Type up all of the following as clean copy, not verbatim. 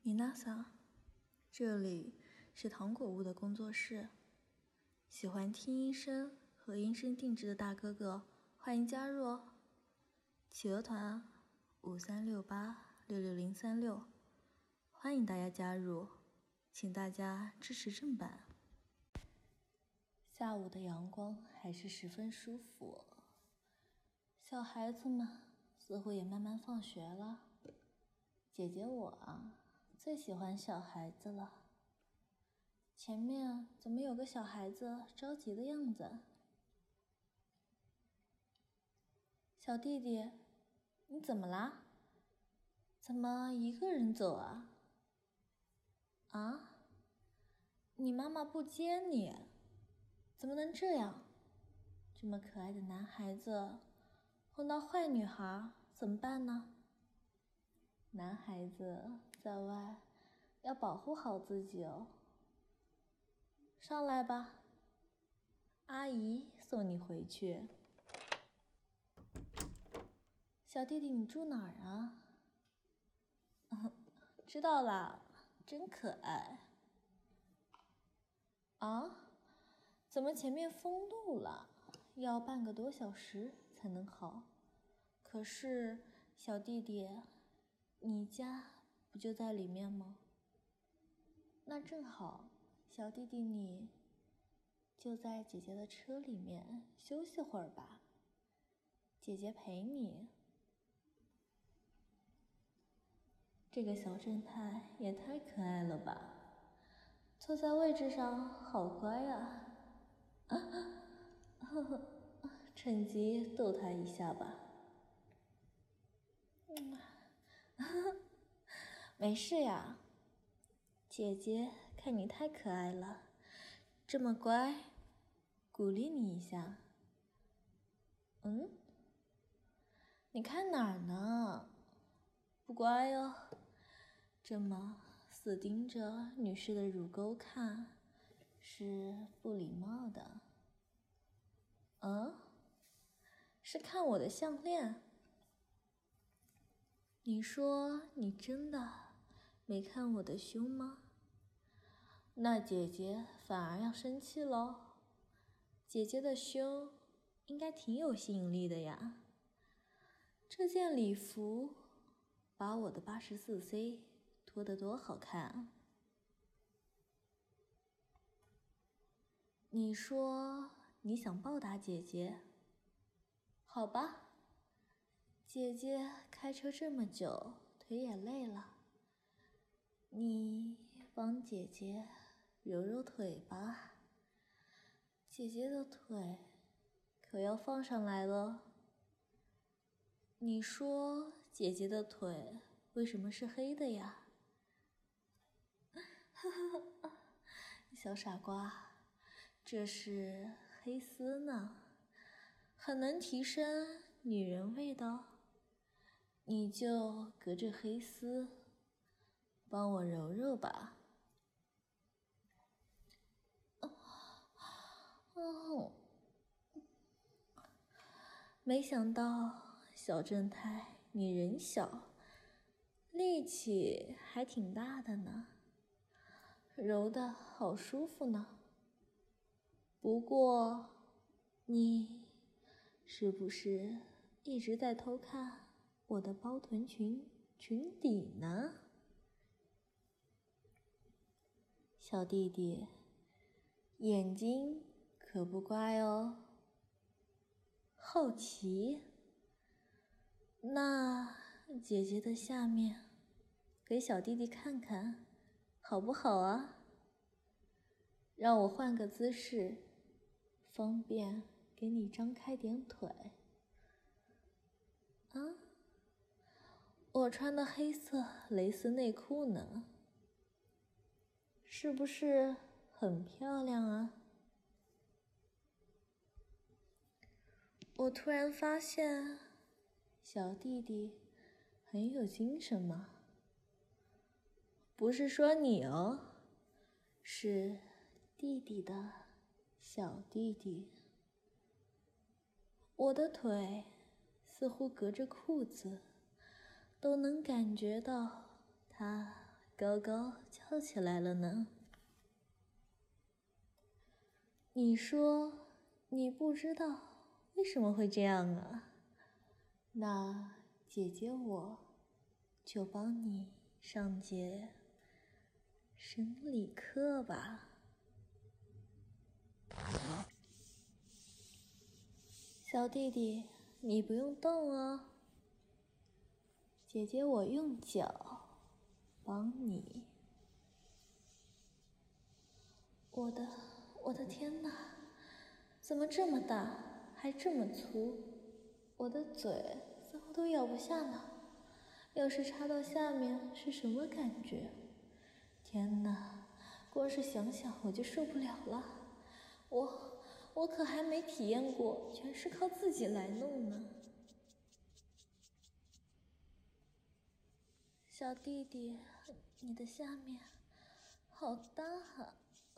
米娜桑，这里是糖果屋的工作室。喜欢听音声和音声定制的大哥哥，欢迎加入哦！企鹅团53686636，欢迎大家加入，请大家支持正版。下午的阳光还是十分舒服，小孩子们似乎也慢慢放学了。姐姐我最喜欢小孩子了。前面怎么有个小孩子着急的样子？小弟弟，你怎么啦？怎么一个人走啊？你妈妈不接你？怎么能这样？这么可爱的男孩子碰到坏女孩怎么办呢？男孩子在外要保护好自己哦。上来吧，阿姨送你回去。小弟弟，你住哪儿啊？知道啦，真可爱。怎么前面封路了？要半个多小时才能好。可是，小弟弟，你家不就在里面吗？那正好，小弟弟你就在姐姐的车里面休息会儿吧，姐姐陪你。这个小正太也太可爱了吧，坐在位置上好乖啊！趁机逗他一下吧。没事呀，姐姐看你太可爱了，这么乖，鼓励你一下。你看哪儿呢？不乖哦，这么死盯着女士的乳沟看，是不礼貌的。是看我的项链？你说你真的没看我的胸吗？那姐姐反而要生气咯。姐姐的胸应该挺有吸引力的呀。这件礼服把我的84C 拖得多好看啊！你说你想报答姐姐？好吧，姐姐开车这么久，腿也累了，你帮姐姐揉揉腿吧。姐姐的腿可要放上来了。你说姐姐的腿为什么是黑的呀？小傻瓜，这是黑丝呢，很能提升女人味道。你就隔着黑丝帮我揉揉吧。没想到小正太你人小，力气还挺大的呢，揉得好舒服呢。不过你是不是一直在偷看我的包臀裙底呢？小弟弟，眼睛可不乖哦。好奇？那姐姐的下面给小弟弟看看好不好啊？让我换个姿势，方便给你张开点腿。我穿的黑色蕾丝内裤呢，是不是很漂亮啊？我突然发现小弟弟很有精神嘛。不是说你哦，是弟弟的小弟弟。我的腿似乎隔着裤子都能感觉到他高高翘起来了呢。你说你不知道为什么会这样啊？那姐姐我就帮你上节生理课吧。小弟弟，你不用动哦，姐姐我用脚帮你。我的天哪，怎么这么大，还这么粗？我的嘴似乎都咬不下呢。要是插到下面是什么感觉？天哪，光是想想我就受不了了。我可还没体验过，全是靠自己来弄呢。小弟弟，你的下面好大啊！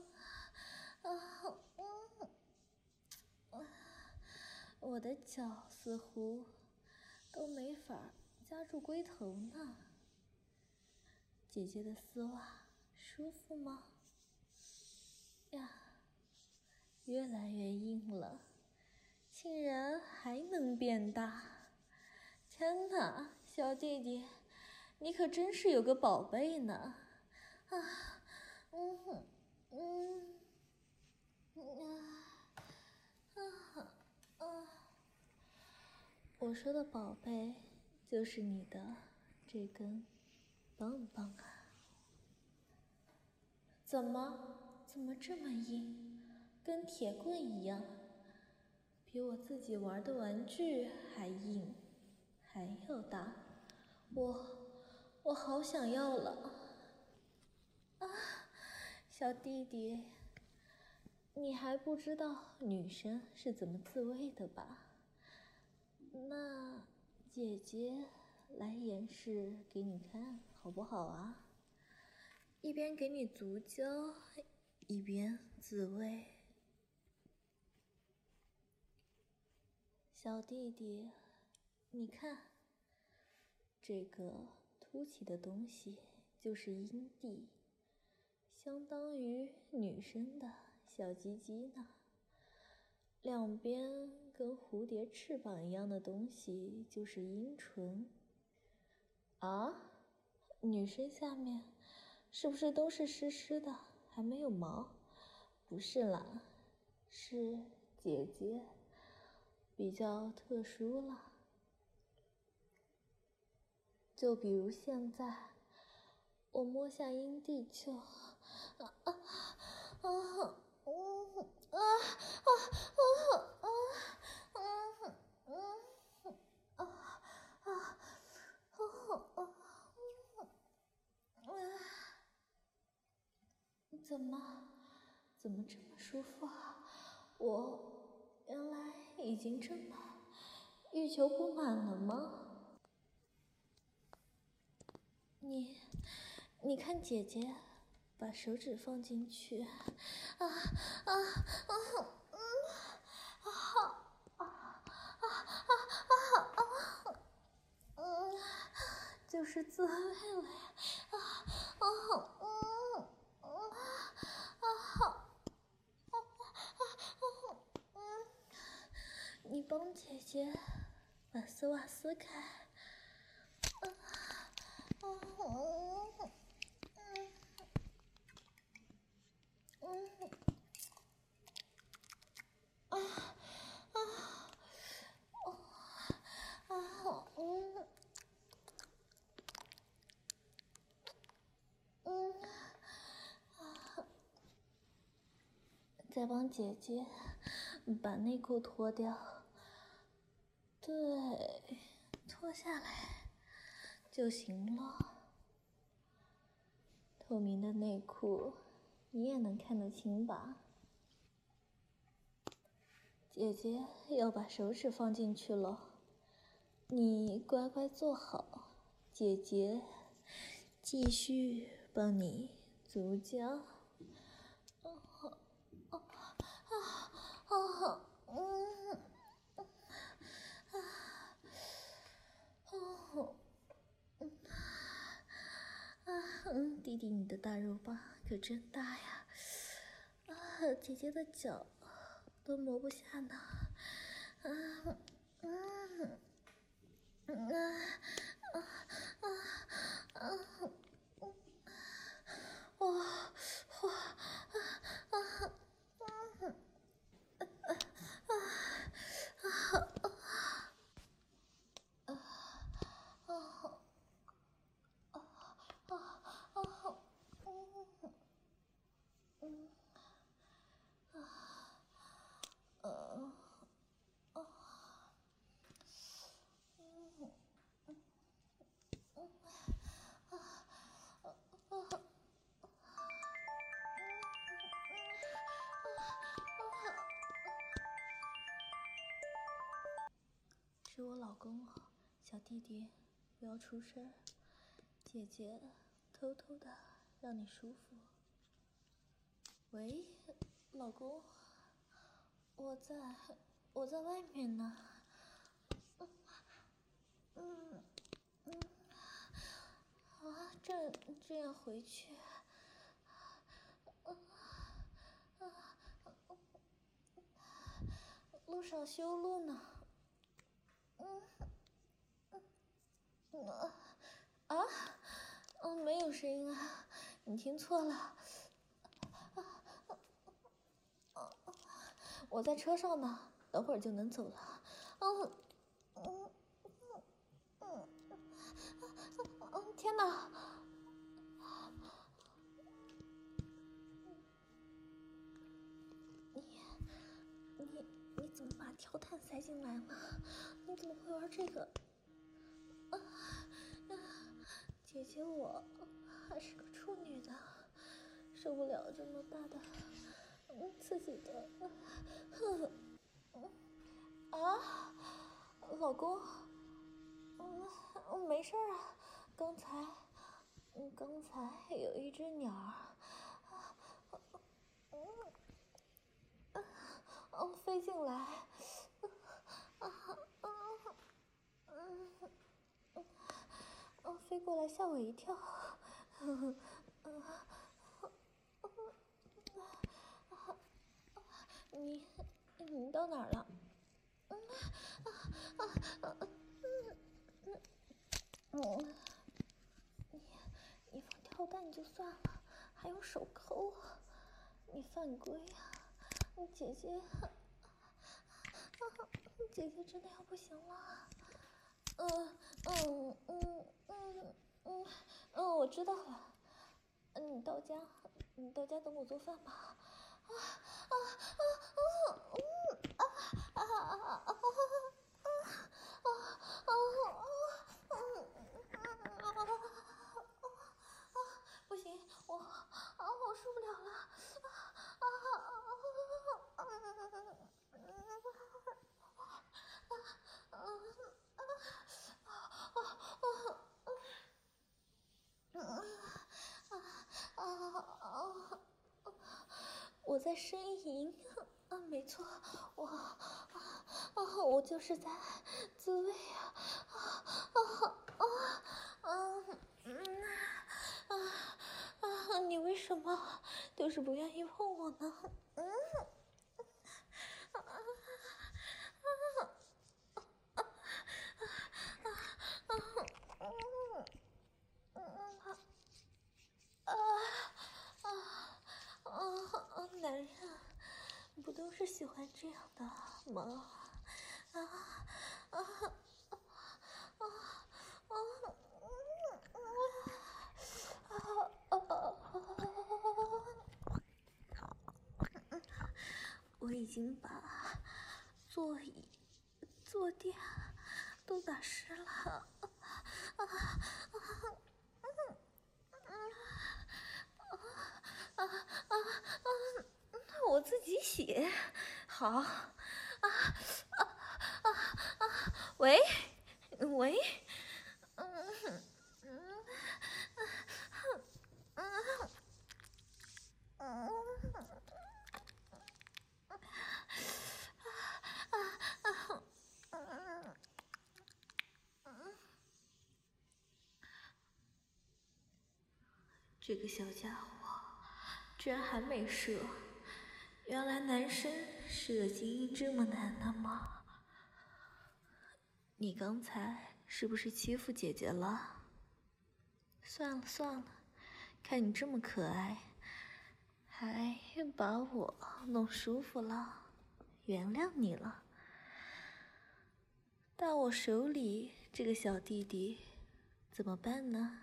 我的脚似乎都没法夹住龟头呢。姐姐的丝袜舒服吗？呀，越来越硬了，竟然还能变大！天哪，小弟弟，你可真是有个宝贝呢！我说的宝贝，就是你的这根棒棒啊！怎么这么硬，跟铁棍一样，比我自己玩的玩具还硬，还要大，我好想要了！啊，小弟弟，你还不知道女生是怎么自慰的吧？那姐姐来演示给你看好不好啊？一边给你足交，一边自慰。小弟弟，你看，这个凸起的东西就是阴蒂，相当于女生的小鸡鸡呢。两边跟蝴蝶翅膀一样的东西就是阴唇。啊，女生下面是不是都是湿湿的，还没有毛？不是啦，是姐姐比较特殊了。就比如现在，我摸下阴蒂就怎么这么舒服啊？我原来已经这么欲求不满了吗？你看姐姐把手指放进去，就是自慰了呀！你帮姐姐把丝袜撕开。再帮姐姐把内裤脱掉。对，脱下来就行了。透明的内裤你也能看得清吧？姐姐要把手指放进去了，你乖乖坐好，姐姐继续帮你足交。 弟弟，你的大肉棒可真大呀！啊，姐姐的脚都磨不下呢。是我老公啊，小弟弟，不要出事儿，姐姐偷偷的让你舒服。喂，老公，我在外面呢。这样回去，路上修路呢。没有声音啊，你听错了。我在车上呢，等会儿就能走了。天哪！你怎么把跳探塞进来了？你怎么会玩这个？姐姐我还是个处女的，受不了这么大的刺激的。老公，没事啊，刚才有一只鸟飞进来，飞过来吓我一跳。你到哪儿了？你放跳蛋就算了，还用手抠，你犯规啊！姐姐真的要不行了。我知道了。你到家等我做饭吧。不行，我受不了了。我在呻吟。没错，我就是在自慰你为什么就是不愿意碰我呢？男人不都是喜欢这样的吗？我已经把座椅、坐垫都打湿了。我自己洗。好。喂。 这个小家伙居然还没射，原来男生射精这么难的吗？你刚才是不是欺负姐姐了？算了算了，看你这么可爱，还把我弄舒服了，原谅你了。但我手里这个小弟弟怎么办呢？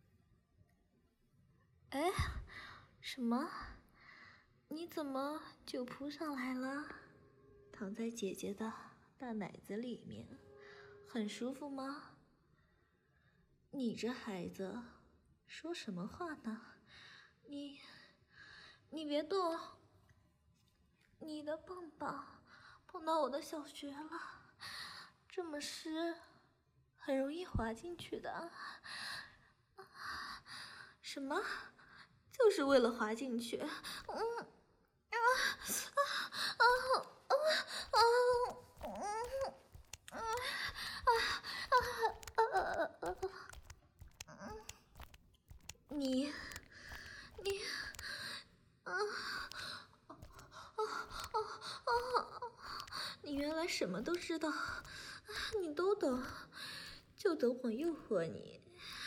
哎，什么？你怎么就扑上来了？躺在姐姐的大奶子里面，很舒服吗？你这孩子说什么话呢？你别动，你的棒棒碰到我的小穴了，这么湿，很容易滑进去的。什么？就是为了滑进去？你原来什么都知道，你都懂，就等我诱惑你。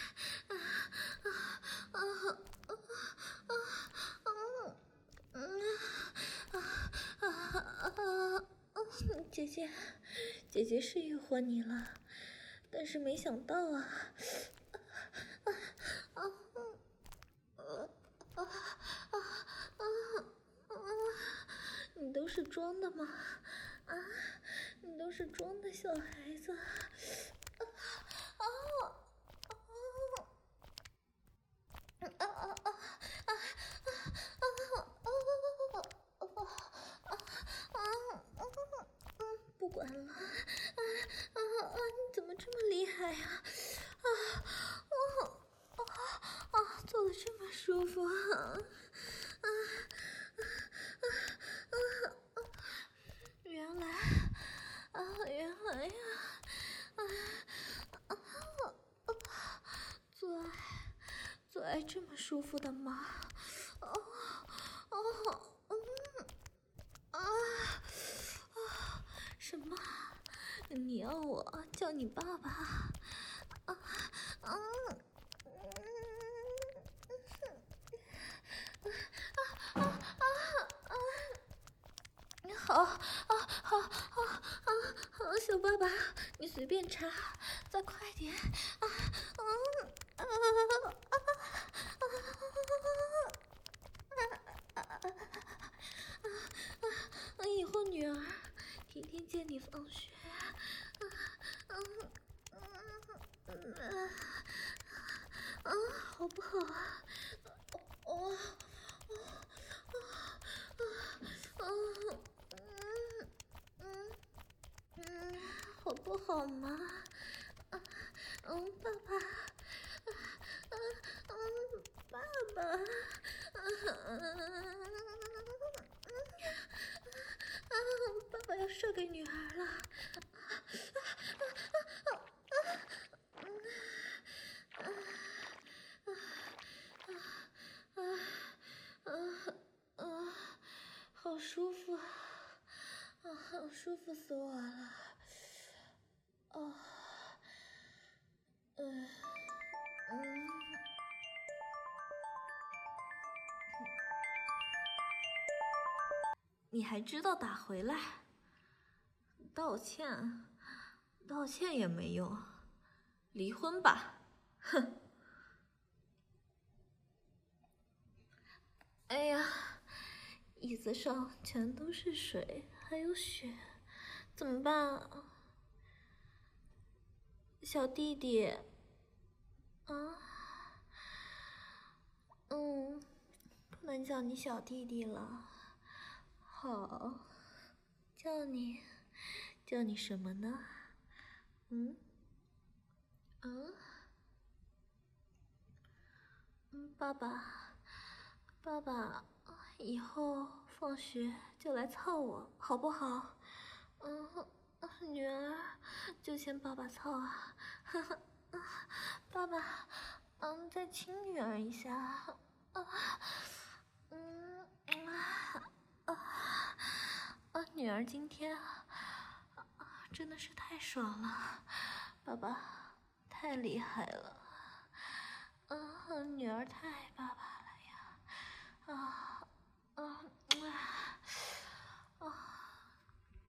姐姐是诱惑你了，但是没想到啊。你都是装的吗？你都是装的小孩子。不管了，你怎么这么厉害呀？做的这么舒服啊！原来呀，做爱这么舒服的吗？什么？你要我叫你爸爸？好，小爸爸，你随便插，再快点。以后女儿天天接你放学。好不好啊？好不好吗？爸爸，爸爸，爸爸要射给女儿了。好舒服啊！好舒服死我了。你还知道打回来？道歉也没用，离婚吧！哼！哎呀，椅子上全都是水，还有血，怎么办啊？小弟弟，不能叫你小弟弟了。好，叫你什么呢？爸爸，以后放学就来操我，好不好？女儿就嫌爸爸操啊，爸爸， 再亲女儿一下。女儿今天真的是太爽了，爸爸太厉害了。女儿太爱爸爸